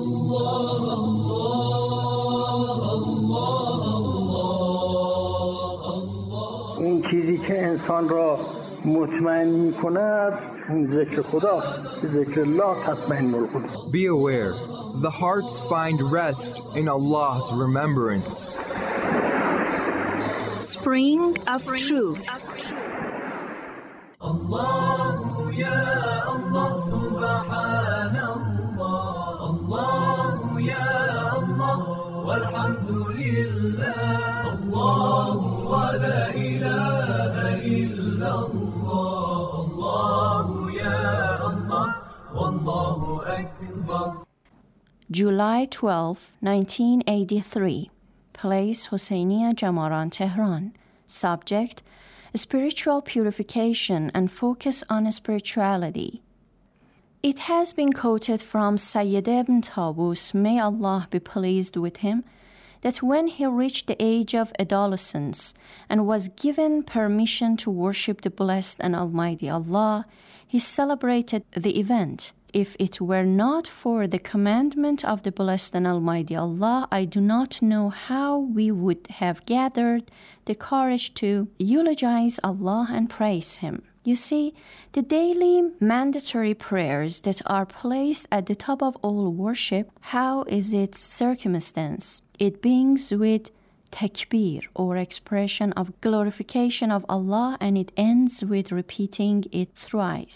اون چیزی که انسان را مطمئن می‌کند ذکر خدا، ذکر الله تطمئن القلوب. Be aware, the hearts find rest in Allah's remembrance. Spring of Truth. Allah ya Allah subhanallah, Allah ya Allah walhamdulillah, Allah wa la ilaha illallah, Allah ya Allah wallahu akbar. July 12, 1983. Place Hosseiniya Jamaran, Tehran. Subject: Spiritual purification and focus on spirituality. It has been quoted from Sayyid ibn Tabus, may Allah be pleased with him, that when he reached the age of adolescence and was given permission to worship the blessed and almighty Allah, he celebrated the event. If it were not for the commandment of the blessed and almighty Allah, I do not know how we would have gathered the courage to eulogize Allah and praise Him. You see, the daily mandatory prayers that are placed at the top of all worship, how is its circumstance? It begins with takbir, or expression of glorification of Allah, and it ends with repeating it thrice.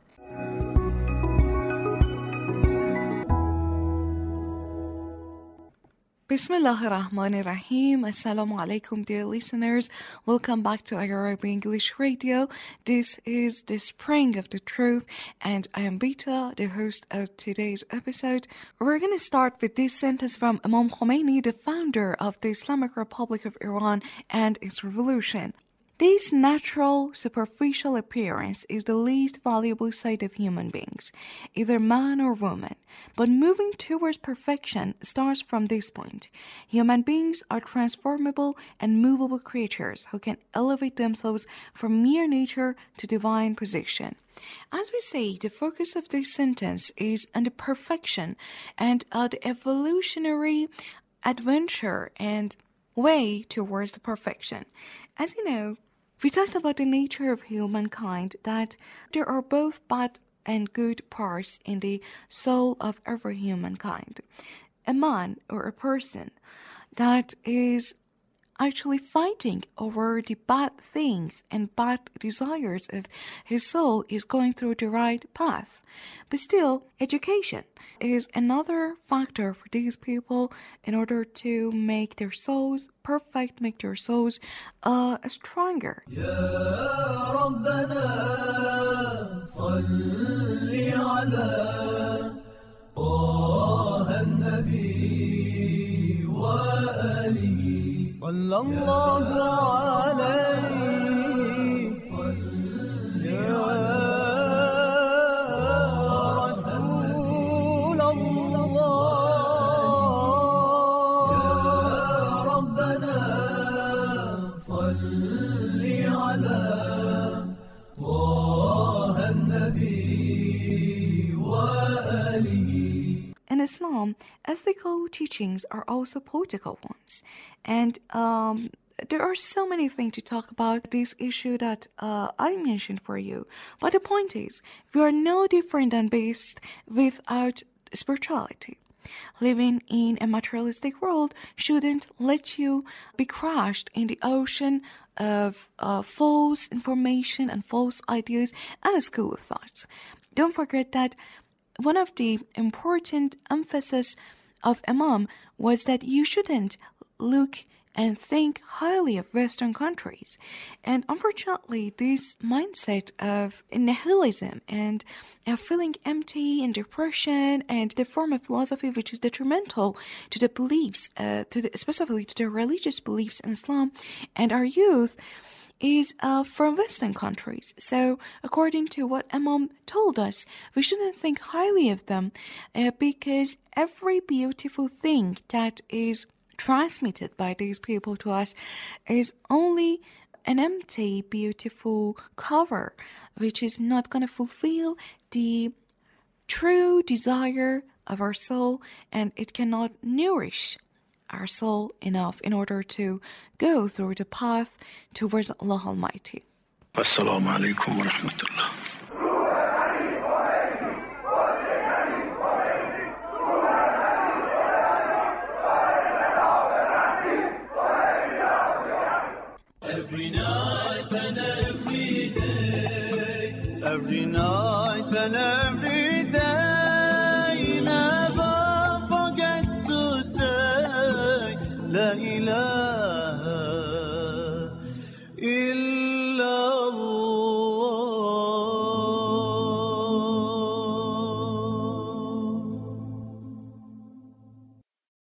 Bismillahirrahmanirrahim. Assalamu alaikum, dear listeners. Welcome back to Arabic English Radio. This is the Spring of the Truth, and I am Bita, the host of today's episode. We're going to start with this sentence from Imam Khomeini, the founder of the Islamic Republic of Iran and its revolution. This natural, superficial appearance is the least valuable side of human beings, either man or woman. But moving towards perfection starts from this point. Human beings are transformable and movable creatures who can elevate themselves from mere nature to divine position. As we say, the focus of this sentence is on the perfection and the evolutionary adventure and way towards the perfection. As you know, we talked about the nature of humankind, that there are both bad and good parts in the soul of every humankind. A man or a person that is actually fighting over the bad things and bad desires of his soul is going through the right path. But still, education is another factor for these people in order to make their souls perfect, make their souls stronger. Ya Rabbana salli ala Taha an-Nabi wa alihi sallallahu alayhi salli ya Rasul Allah ya Rabbana salli ala Taha an-Nabi wa alihi. In Islam, ethical teachings are also political ones. And there are so many things to talk about this issue that I mentioned for you. But the point is, we are no different than beasts without spirituality. Living in a materialistic world shouldn't let you be crushed in the ocean of false information and false ideas and a school of thoughts. Don't forget that one of the important emphasis of Imam was that you shouldn't look and think highly of Western countries. And unfortunately, this mindset of nihilism and feeling empty and depression and the form of philosophy which is detrimental to the beliefs, specifically to the religious beliefs in Islam and our youth, is from Western countries. So according to what Imam told us, we shouldn't think highly of them because every beautiful thing that is transmitted by these people to us is only an empty, beautiful cover, which is not going to fulfill the true desire of our soul, and it cannot nourish our soul enough in order to go through the path towards Allah Almighty. Assalamu alaikum wa rahmatullah. Every night and every day, every night and every day.